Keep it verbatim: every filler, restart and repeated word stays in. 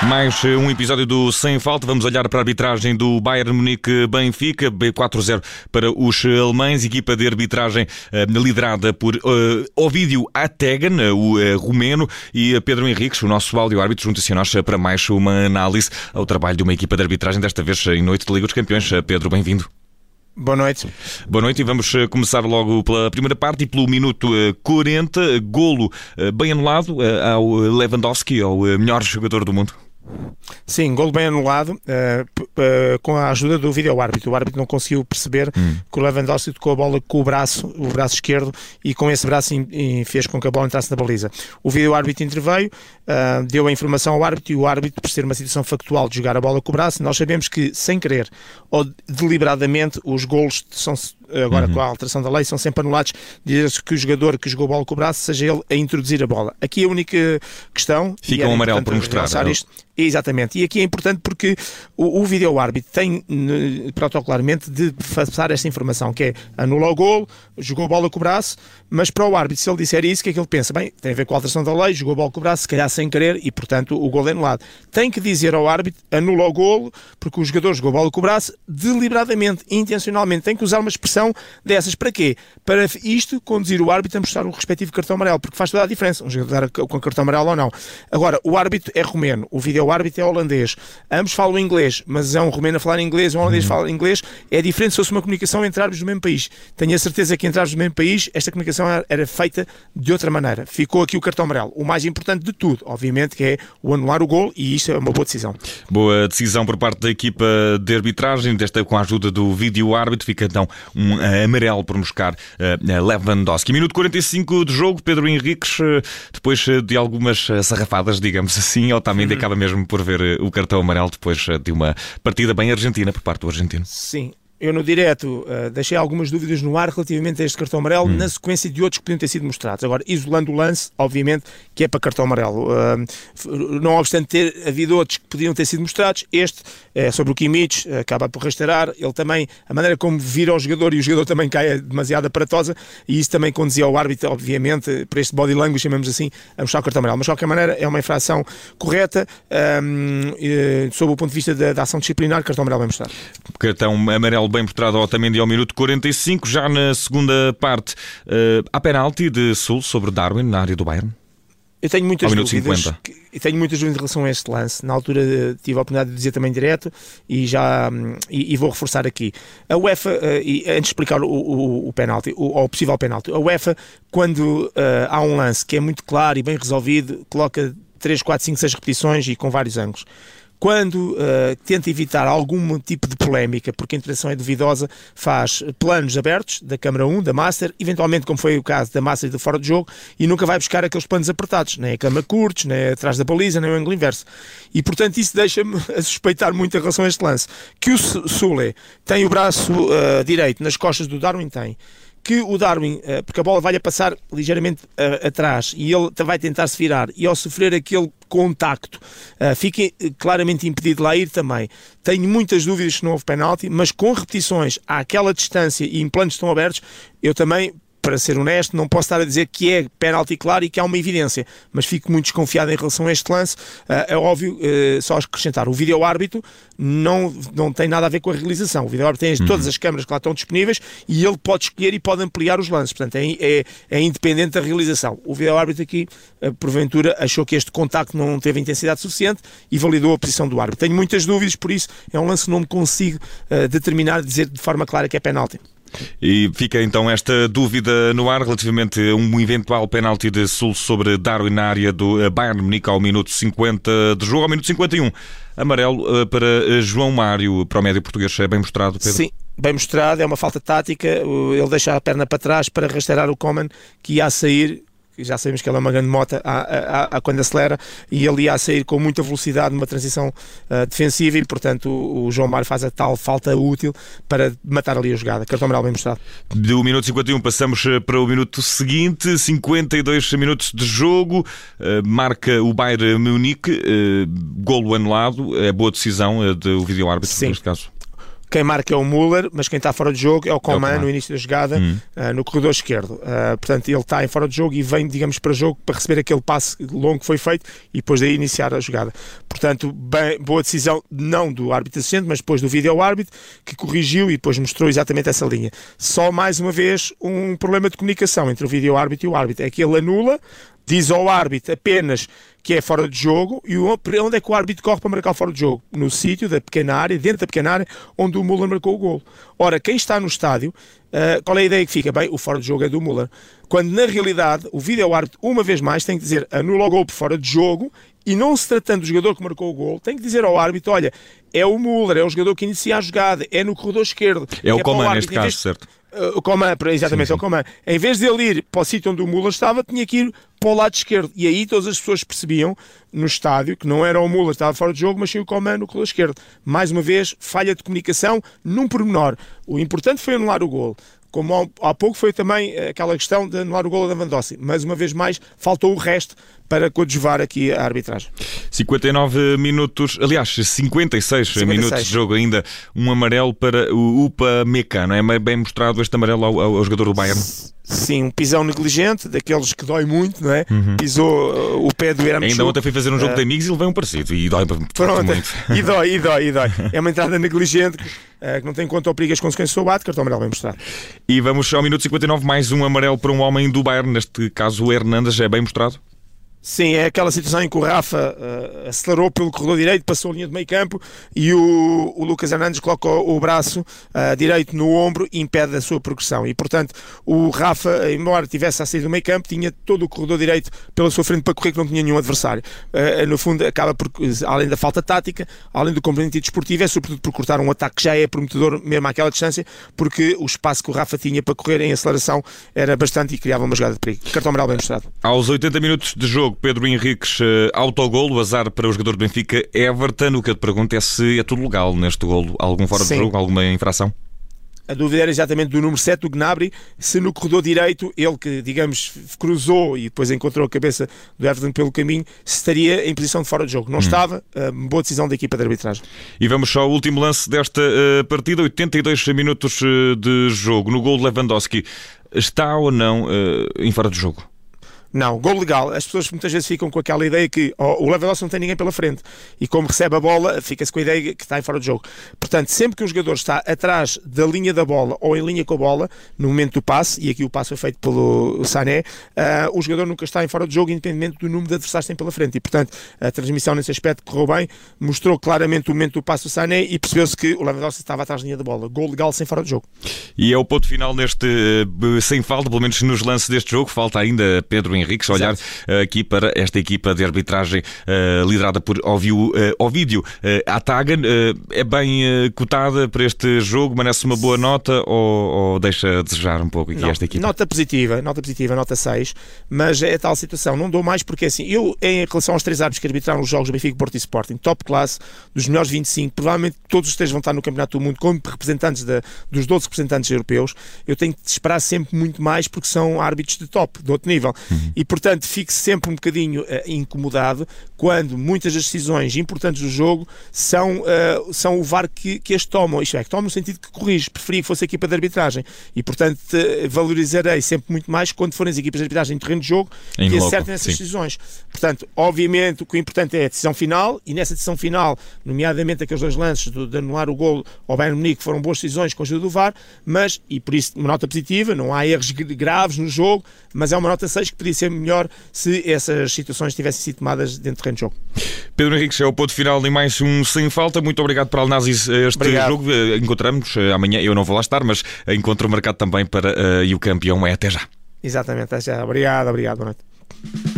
Mais um episódio do Sem Falta. Vamos olhar para a arbitragem do Bayern Munique-Benfica, B quatro zero para os alemães, equipa de arbitragem uh, liderada por uh, Ovidiu Ategan, o uh, romeno, e Pedro Henriques, o nosso áudio-árbitro, junto-se a nós para mais uma análise ao trabalho de uma equipa de arbitragem, desta vez em noite de Liga dos Campeões. Pedro, bem-vindo. Boa noite. Boa noite e vamos começar logo pela primeira parte e pelo minuto quarenta. Golo bem anulado ao Lewandowski, ao melhor jogador do mundo. Sim, golo bem anulado, uh, p- uh, com a ajuda do vídeo-árbitro. O árbitro não conseguiu perceber hum. que o Lewandowski tocou a bola com o braço, o braço esquerdo, e com esse braço in, in, fez com que a bola entrasse na baliza. O vídeo-árbitro interveio, uh, deu a informação ao árbitro, e o árbitro, por ser uma situação factual de jogar a bola com o braço, nós sabemos que, sem querer ou deliberadamente, os golos são, agora uhum. com a alteração da lei, são sempre anulados, desde que o jogador que jogou a bola com o braço seja ele a introduzir a bola. Aqui a única questão... Fica um amarelo por mostrar. Isto, exatamente. E aqui é importante porque o, o vídeo-árbitro tem protocolarmente de passar esta informação, que é anula o golo, jogou a bola com o braço, mas para o árbitro, se ele disser isso, o que é que ele pensa? Bem, tem a ver com a alteração da lei, jogou a bola com o braço, se calhar sem querer, e portanto o golo é anulado. Tem que dizer ao árbitro, anula o golo, porque o jogador jogou a bola com o braço deliberadamente, intencionalmente. Tem que usar uma expressão dessas. Para quê? Para isto conduzir o árbitro a mostrar o respectivo cartão amarelo, porque faz toda a diferença, um jogador com cartão amarelo ou não. Agora, o árbitro é romeno, o vídeo o árbitro é holandês, ambos falam inglês, mas é um romeno a falar inglês, um holandês a falar inglês, é diferente se fosse uma comunicação entre árbitros do mesmo país. Tenho a certeza que entre árbitros do mesmo país esta comunicação era feita de outra maneira. Ficou aqui o cartão amarelo. O mais importante de tudo, obviamente, que é o anular o golo, e isto é uma boa decisão. Boa decisão por parte da equipa de arbitragem, desta com a ajuda do vídeo-árbitro, fica então um uh, amarelo por buscar uh, Lewandowski. Minuto quarenta e cinco de jogo, Pedro Henriques, uh, depois uh, de algumas uh, sarrafadas, digamos assim, ou também uhum. acaba mesmo por ver o cartão amarelo depois de uma partida bem argentina por parte do argentino. Sim. Eu no direto uh, deixei algumas dúvidas no ar relativamente a este cartão amarelo, hum. na sequência de outros que podiam ter sido mostrados. Agora, isolando o lance, obviamente que é para cartão amarelo. Uh, não obstante ter havido outros que podiam ter sido mostrados, este é sobre o Kimmich, acaba por rasteirar. Ele também, a maneira como vira o jogador, e o jogador também cai é demasiado aparatosa, e isso também conduzia ao árbitro, obviamente, para este body language, chamamos assim, a mostrar o cartão amarelo. Mas de qualquer maneira é uma infração correta, um, uh, sob o ponto de vista da, da ação disciplinar, cartão amarelo bem mostrado. Cartão amarelo bem mostrado ao Otamendi ao minuto quarenta e cinco. Já na segunda parte, uh, há penalti de Sul sobre Darwin na área do Bayern? Eu tenho muitas dúvidas. Eu tenho muitas dúvidas em relação a este lance. Na altura tive a oportunidade de dizer também direto e já e, e vou reforçar aqui. A UEFA, uh, e, antes de explicar o, o, o penalti, o, ou o possível penalti, a UEFA, quando uh, há um lance que é muito claro e bem resolvido, coloca três, quatro, cinco, seis repetições e com vários ângulos. Quando uh, tenta evitar algum tipo de polémica, porque a interpretação é duvidosa, faz planos abertos da câmara um, da Master, eventualmente, como foi o caso da Master e do fora de jogo, e nunca vai buscar aqueles planos apertados, nem a câmara curtos, nem atrás da baliza, nem o ângulo inverso. E, portanto, isso deixa-me a suspeitar muito em relação a este lance. Que o Sule tem o braço uh, direito nas costas do Darwin, tem. Que o Darwin, porque a bola vai-lhe passar ligeiramente uh, atrás e ele vai tentar se virar, e ao sofrer aquele contacto uh, fica claramente impedido de lá ir também. Tenho muitas dúvidas que não houve penalti, mas com repetições àquela distância e em planos tão abertos, eu também, para ser honesto, não posso estar a dizer que é penalti claro e que há uma evidência, mas fico muito desconfiado em relação a este lance. Uh, é óbvio, uh, só acrescentar, o vídeo-árbitro não, não tem nada a ver com a realização. O vídeo-árbitro tem uhum. todas as câmaras que lá estão disponíveis e ele pode escolher e pode ampliar os lances, portanto é, é, é independente da realização. O vídeo-árbitro aqui, uh, porventura, achou que este contacto não teve intensidade suficiente e validou a posição do árbitro. Tenho muitas dúvidas, por isso é um lance que não me consigo uh, determinar, dizer de forma clara que é penalti. E fica então esta dúvida no ar relativamente a um eventual penalti de Sul sobre Darwin na área do Bayern Munique ao minuto cinquenta de jogo. Ao minuto cinquenta e um, amarelo para João Mário, para o médio português. É bem mostrado, Pedro? Sim, bem mostrado, é uma falta tática. Ele deixa a perna para trás para rasteirar o Coman, que ia a sair. Já sabemos que ele é uma grande mota a, a, a, quando acelera, e ele ia a sair com muita velocidade numa transição uh, defensiva, e portanto o, o João Mário faz a tal falta útil para matar ali a jogada. Cartão amarelo bem mostrado. Do minuto cinquenta e um passamos para o minuto seguinte, cinquenta e dois minutos de jogo, uh, marca o Bayern Munique, uh, golo anulado, é boa decisão uh, do vídeo-árbitro neste caso. quem marca é o Müller, mas quem está fora de jogo é o Coman, é no início da jogada, hum. uh, no corredor esquerdo. Uh, portanto, ele está em fora de jogo e vem, digamos, para jogo para receber aquele passe longo que foi feito e depois daí iniciar a jogada. Portanto, bem, boa decisão, não do árbitro assistente, mas depois do vídeo-árbitro, que corrigiu e depois mostrou exatamente essa linha. Só, mais uma vez, um problema de comunicação entre o vídeo-árbitro e o árbitro. É que ele anula, diz ao árbitro apenas que é fora de jogo, e onde é que o árbitro corre para marcar fora de jogo? No sítio da pequena área, dentro da pequena área, onde o Müller marcou o golo. Ora, quem está no estádio, uh, qual é a ideia que fica? Bem, o fora de jogo é do Müller. Quando, na realidade, o vídeo-árbitro, uma vez mais, tem que dizer anula o golo por fora de jogo, e não se tratando do jogador que marcou o golo, tem que dizer ao árbitro, olha, é o Müller, é o jogador que inicia a jogada, é no corredor esquerdo. É o é Coman, neste caso, certo? O Coman, exatamente, sim, sim. É o Coman. Em vez de ele ir para o sítio onde o Müller estava, tinha que ir para o lado esquerdo. E aí todas as pessoas percebiam no estádio que não era o Müller que estava fora de jogo, mas sim o Coman no corredor esquerdo. Mais uma vez, falha de comunicação num pormenor. O importante foi anular o golo. Como há pouco foi também aquela questão de anular o golo da Lewandowski. Mas uma vez mais, faltou o resto para coadjuvar aqui a arbitragem. cinquenta e nove minutos, aliás, cinquenta e seis, cinquenta e seis minutos de jogo ainda. Um amarelo para o Upamecano. É bem mostrado este amarelo ao, ao jogador do Bayern? Sim, um pisão negligente, daqueles que dói muito, não é? Uhum. Pisou uh, o pé do Eramchuk. Ainda ontem fui fazer um jogo uh, de amigos e levei um parecido. E dói muito. E dói, e dói, e dói. É uma entrada negligente que, uh, que não tem em conta ou perigo as consequências do bate, cartão amarelo bem mostrado. E vamos ao minuto cinquenta e nove, mais um amarelo para um homem do Bayern, neste caso o Hernandes, é bem mostrado? Sim, é aquela situação em que o Rafa uh, acelerou pelo corredor direito, passou a linha de meio campo e o, o Lucas Hernandes coloca o, o braço uh, direito no ombro e impede a sua progressão. E, portanto, o Rafa, embora tivesse a sair do meio campo, tinha todo o corredor direito pela sua frente para correr, que não tinha nenhum adversário. Uh, no fundo, acaba por, além da falta tática, além do componente desportivo, é sobretudo por cortar um ataque que já é prometedor mesmo àquela distância, porque o espaço que o Rafa tinha para correr em aceleração era bastante e criava uma jogada de perigo. Cartão amarelo bem mostrado. Aos oitenta minutos de jogo, Pedro Henriques, uh, autogolo, azar para o jogador do Benfica, Everton. O que eu te pergunto é se é tudo legal neste golo. Algum fora Sim. de jogo, alguma infração? A dúvida era exatamente do número sete, do Gnabry, se no corredor direito, ele que, digamos, cruzou e depois encontrou a cabeça do Everton pelo caminho, se estaria em posição de fora de jogo. Não hum. estava, uh, boa decisão da equipa de arbitragem. E vamos ao último lance desta uh, partida, oitenta e dois minutos uh, de jogo. No gol de Lewandowski, está ou não uh, em fora de jogo? Não, gol legal. As pessoas muitas vezes ficam com aquela ideia que oh, o Lewandowski não tem ninguém pela frente e como recebe a bola fica-se com a ideia que está em fora de jogo. Portanto, sempre que um jogador está atrás da linha da bola ou em linha com a bola, no momento do passe, e aqui o passe foi feito pelo Sané, uh, o jogador nunca está em fora de jogo independentemente do número de adversários que tem pela frente. E, portanto, a transmissão nesse aspecto correu bem, mostrou claramente o momento do passe do Sané e percebeu-se que o Lewandowski estava atrás da linha da bola. Gol legal sem fora de jogo. E é o ponto final neste uh, sem falta, pelo menos nos lances deste jogo. Falta ainda Pedro Henriques olhar Exato. aqui para esta equipa de arbitragem uh, liderada por Ovidio, uh, Ovidio uh, Atagan. Uh, é bem uh, cotada para este jogo? Merece uma boa nota ou, ou deixa a desejar um pouco aqui não, esta equipa? Nota positiva, nota positiva, nota seis, mas é tal situação, não dou mais porque assim, eu em relação aos três árbitros que arbitraram os jogos do Benfica, Porto e Sporting, top classe, dos melhores vinte e cinco, provavelmente todos os três vão estar no Campeonato do Mundo como representantes de, dos doze representantes europeus, eu tenho que esperar sempre muito mais porque são árbitros de top, de outro nível, uhum. e portanto fico sempre um bocadinho uh, incomodado quando muitas das decisões importantes do jogo são, uh, são o V A R que, que as tomam, isto é, que tomam no sentido que corrige, preferia que fosse a equipa de arbitragem e portanto uh, valorizarei sempre muito mais quando forem as equipas de arbitragem em terreno de jogo em que acertem essas sim. decisões. Portanto, obviamente o que é importante é a decisão final e nessa decisão final, nomeadamente aqueles dois lances de, de anular o golo ao Bayern Munique foram boas decisões com a ajuda do V A R, mas, e por isso uma nota positiva, não há erros graves no jogo, mas é uma nota seis que podia ser melhor se essas situações tivessem sido tomadas dentro do terreno de jogo. Pedro Henriques, é o ponto final em mais um Sem Falta. Muito obrigado pela análise este obrigado. jogo. Encontramos amanhã, eu não vou lá estar, mas encontro marcado também para uh, e o campeão é até já. Exatamente, até já. Obrigado, obrigado, boa noite.